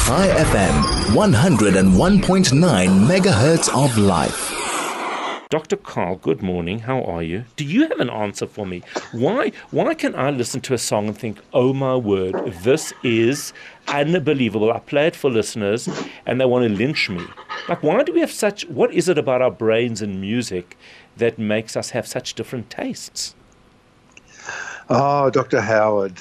Chai FM, 101.9 megahertz of life. Dr. Carl, good morning. How are you? Do you have an answer for me? Why can I listen to a song and think, oh my word, this is unbelievable. I play it for listeners and they want to lynch me. Like, why do we have what is it about our brains and music that makes us have such different tastes? Oh, Dr. Howard.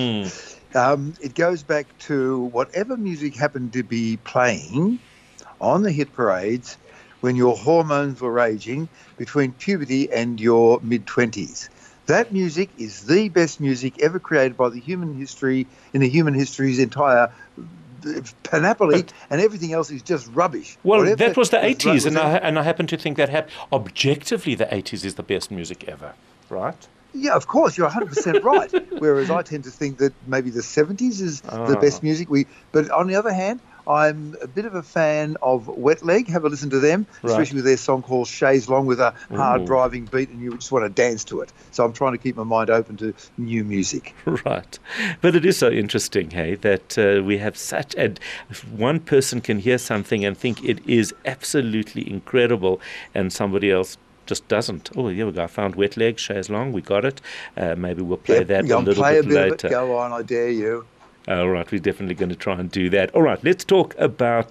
It goes back to whatever music happened to be playing on the hit parades when your hormones were raging between puberty and your mid-20s. That music is the best music ever created by the human history's entire panoply, and everything else is just rubbish. Well, that was the 80s, and I happen to think that objectively the 80s is the best music ever, right? Yeah, of course, you're 100% right. Whereas I tend to think that maybe the 70s is the best music. But on the other hand, I'm a bit of a fan of Wet Leg. Have a listen to them, especially with their song called Chaise Long, with a hard driving beat, and you just want to dance to it. So I'm trying to keep my mind open to new music. Right. But it is so interesting, hey, that we have such... And one person can hear something and think it is absolutely incredible, and somebody else just doesn't. Oh, here we go. I found Wet Leg, Chaise Long. We got it. Maybe we'll play that a little bit later. Go on, I dare you. All right, we're definitely going to try and do that. All right, let's talk about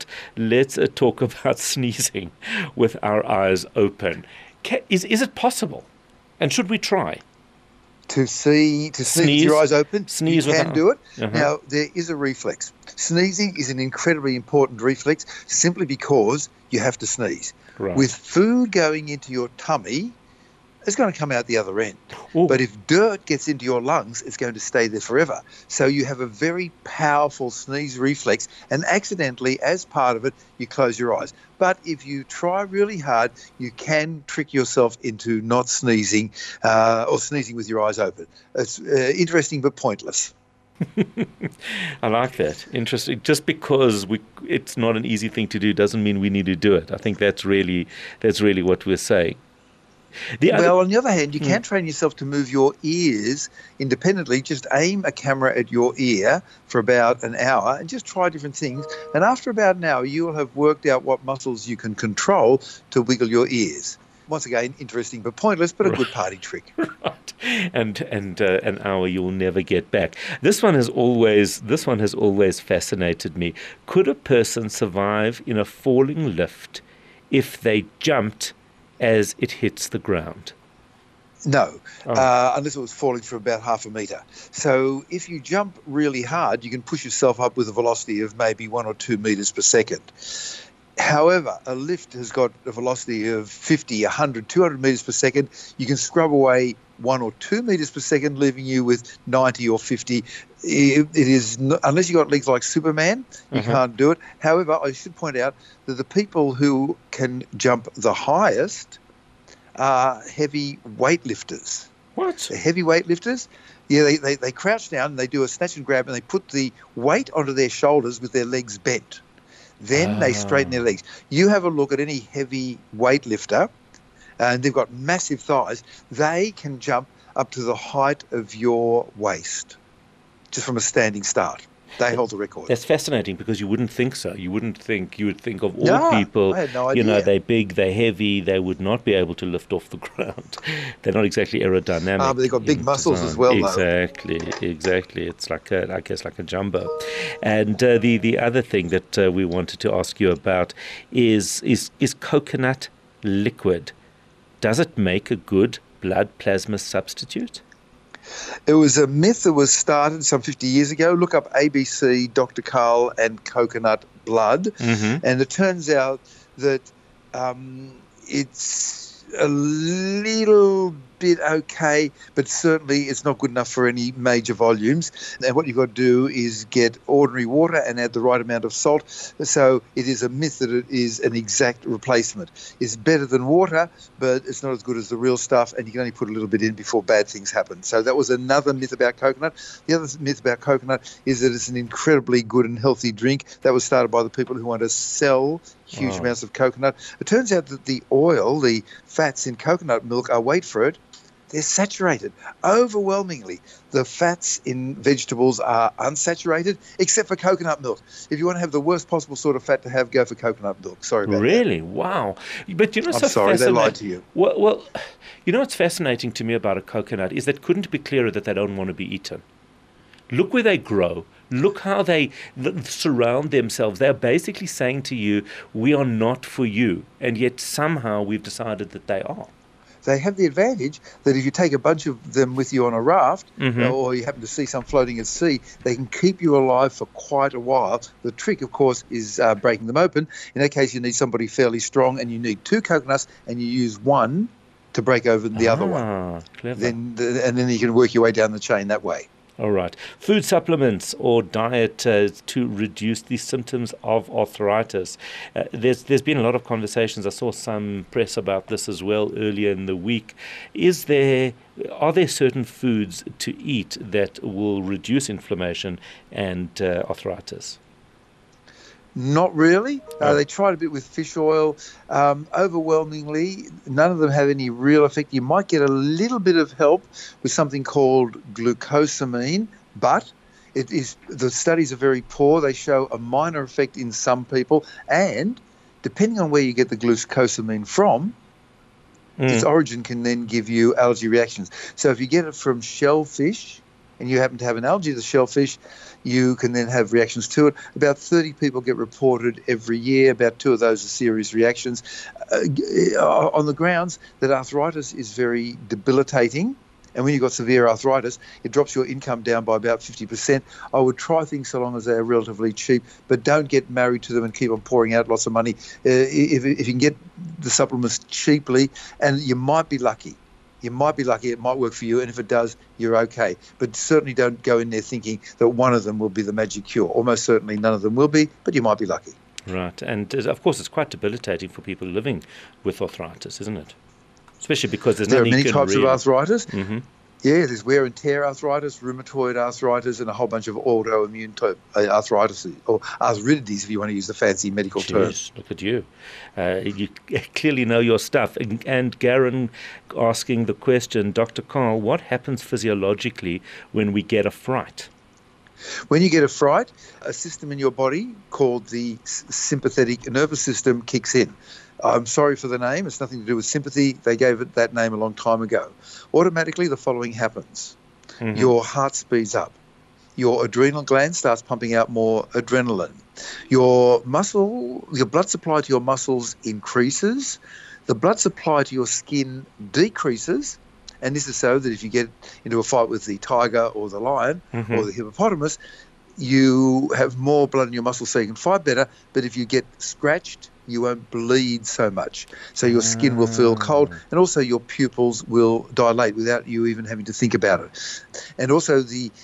sneezing with our eyes open. Is it possible? And should we try? To sneeze with your eyes open? Sneeze you can do it. Uh-huh. Now, there is a reflex. Sneezing is an incredibly important reflex simply because you have to sneeze. Right. With food going into your tummy, it's going to come out the other end. Ooh. But if dirt gets into your lungs, it's going to stay there forever. So you have a very powerful sneeze reflex, and accidentally, as part of it, you close your eyes. But if you try really hard, you can trick yourself into not sneezing or sneezing with your eyes open. It's interesting but pointless. I like that. Interesting. Just because it's not an easy thing to do doesn't mean we need to do it. I think that's really what we're saying. On the other hand, you can train yourself to move your ears independently. Just aim a camera at your ear for about an hour and just try different things. And after about an hour, you will have worked out what muscles you can control to wiggle your ears. Once again, interesting but pointless, but a good party trick. Right. And an hour you'll never get back. This one has always fascinated me. Could a person survive in a falling lift if they jumped as it hits the ground? No, unless it was falling for about half a metre. So if you jump really hard, you can push yourself up with a velocity of maybe 1 or 2 metres per second. However, a lift has got a velocity of 50, 100, 200 metres per second. You can scrub away 1 or 2 metres per second, leaving you with 90 or 50. It is not, unless you've got legs like Superman, you can't do it. However, I should point out that the people who can jump the highest are heavy weightlifters. What? The heavy weightlifters, yeah, they crouch down and they do a snatch and grab, and they put the weight onto their shoulders with their legs bent. Then they straighten their legs. You have a look at any heavy weightlifter, and they've got massive thighs. They can jump up to the height of your waist, just from a standing start. They hold the record. That's fascinating because you wouldn't think so. You would think of all people, I had no idea. They're big, they're heavy, they would not be able to lift off the ground. They're not exactly aerodynamic. But they've got big muscles as well, Exactly. It's like a jumbo. And the other thing that we wanted to ask you about is coconut liquid. Does it make a good blood plasma substitute? It was a myth that was started some 50 years ago. Look up ABC, Dr. Carl and coconut blood. And it turns out that it's a little bit okay, but certainly it's not good enough for any major volumes. And what you've got to do is get ordinary water and add the right amount of salt. So it is a myth that it is an exact replacement. It's better than water, but it's not as good as the real stuff, and you can only put a little bit in before bad things happen. So that was another myth about coconut. The other myth about coconut is that it's an incredibly good and healthy drink. That was started by the people who want to sell huge amounts of coconut. It turns out that the oil, the fats in coconut milk are, wait for it, They're saturated. Overwhelmingly, the fats in vegetables are unsaturated, except for coconut milk. If you want to have the worst possible sort of fat to have, go for coconut milk. Sorry about that. Really? Wow. But I'm sorry, they lied to you. Well, you know what's fascinating to me about a coconut is that couldn't it be clearer that they don't want to be eaten? Look where they grow. Look how they surround themselves. They're basically saying to you, we are not for you. And yet somehow we've decided that they are. They have the advantage that if you take a bunch of them with you on a raft, or you happen to see some floating at sea, they can keep you alive for quite a while. The trick, of course, is breaking them open. In that case, you need somebody fairly strong, and you need 2 coconuts, and you use one to break open the other one. Clever. And then you can work your way down the chain that way. All right. Food supplements or diet to reduce the symptoms of arthritis. There's been a lot of conversations. I saw some press about this as well earlier in the week. Are there certain foods to eat that will reduce inflammation and arthritis? Not really. They tried a bit with fish oil. Overwhelmingly, none of them have any real effect. You might get a little bit of help with something called glucosamine, but the studies are very poor. They show a minor effect in some people, and depending on where you get the glucosamine from, its origin can then give you allergy reactions. So if you get it from shellfish, and you happen to have an allergy to the shellfish, you can then have reactions to it. About 30 people get reported every year. About 2 of those are serious reactions on the grounds that arthritis is very debilitating. And when you've got severe arthritis, it drops your income down by about 50%. I would try things so long as they're relatively cheap, but don't get married to them and keep on pouring out lots of money. If you can get the supplements cheaply, and you might be lucky. It might work for you, and if it does, you're okay. But certainly don't go in there thinking that one of them will be the magic cure. Almost certainly none of them will be, but you might be lucky. Right, and of course it's quite debilitating for people living with arthritis, isn't it? Especially because there are many types of arthritis. Mm-hmm. Yeah, there's wear and tear arthritis, rheumatoid arthritis, and a whole bunch of autoimmune type arthritis, or arthritis, if you want to use the fancy medical term. Look at you. You clearly know your stuff. And Garen asking the question, Dr. Karl, what happens physiologically when we get a fright? When you get a fright, a system in your body called the sympathetic nervous system kicks in. I'm sorry for the name. It's nothing to do with sympathy. They gave it that name a long time ago. Automatically, the following happens. Mm-hmm. Your heart speeds up. Your adrenal gland starts pumping out more adrenaline. Your blood supply to your muscles increases. The blood supply to your skin decreases. And this is so that if you get into a fight with the tiger or the lion or the hippopotamus, you have more blood in your muscles so you can fight better. But if you get scratched, you won't bleed so much. So your skin will feel cold, and also your pupils will dilate without you even having to think about it. And also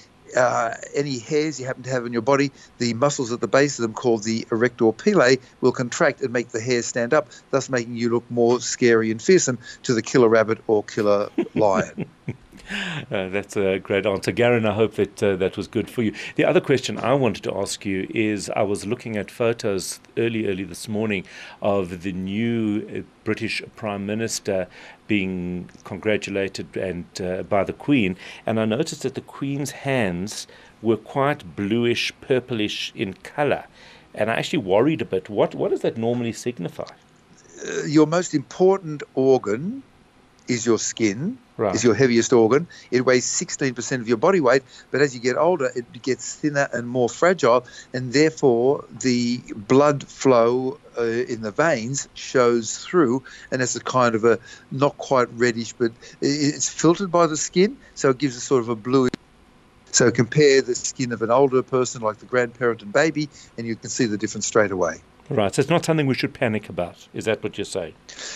any hairs you happen to have in your body, the muscles at the base of them called the erector pili will contract and make the hair stand up, thus making you look more scary and fearsome to the killer rabbit or killer lion. That's a great answer. Garen, I hope that that was good for you. The other question I wanted to ask you is, I was looking at photos early this morning of the new British Prime Minister being congratulated and by the Queen, and I noticed that the Queen's hands were quite bluish, purplish in colour, and I actually worried a bit. What does that normally signify? Your most important organ is your skin. Right. Is your heaviest organ. It weighs 16% of your body weight, but as you get older, it gets thinner and more fragile, and therefore the blood flow in the veins shows through, and it's a kind of a not quite reddish, but it's filtered by the skin, so it gives a sort of a bluish. So compare the skin of an older person, like the grandparent and baby, and you can see the difference straight away. Right, so it's not something we should panic about. Is that what you're saying?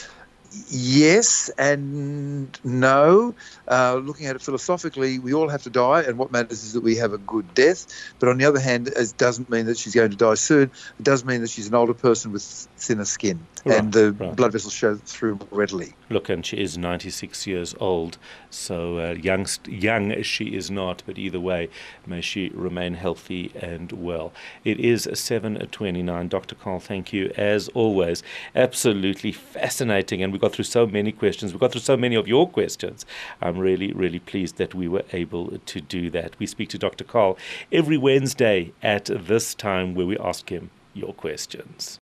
Yes and no. Looking at it philosophically, we all have to die, and what matters is that we have a good death. But on the other hand, it doesn't mean that she's going to die soon. It does mean that she's an older person with thinner skin. and the right. blood vessels show through readily. Look, and she is 96 years old, so young she is not, but either way, may she remain healthy and well. It is 7:29. Dr. Karl, thank you, as always. Absolutely fascinating, and we got through so many questions. We got through so many of your questions. I'm really, really pleased that we were able to do that. We speak to Dr. Karl every Wednesday at this time where we ask him your questions.